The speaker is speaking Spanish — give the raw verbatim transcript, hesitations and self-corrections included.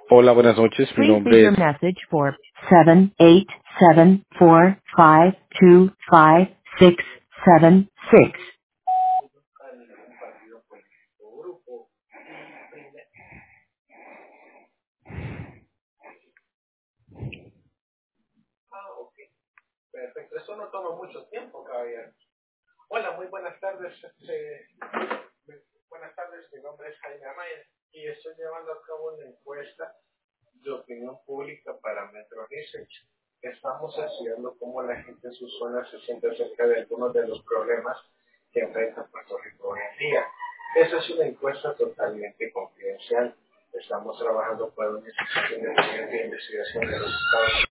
Hola, buenas noches. Mi Please leave nombre your es... message for seven eight seven four five two five six seven six. Perfecto, eso no toma mucho tiempo, caballero. Hola, muy buenas tardes. Este, buenas tardes, mi nombre es Jaime Amaya y estoy llevando a cabo una encuesta de opinión pública para Metro Research. Estamos estudiando cómo la gente en su zona se siente acerca de algunos de los problemas que enfrenta Puerto Rico hoy en día. Esa es una encuesta totalmente confidencial. Estamos trabajando por una institución de investigación de los Estados Unidos.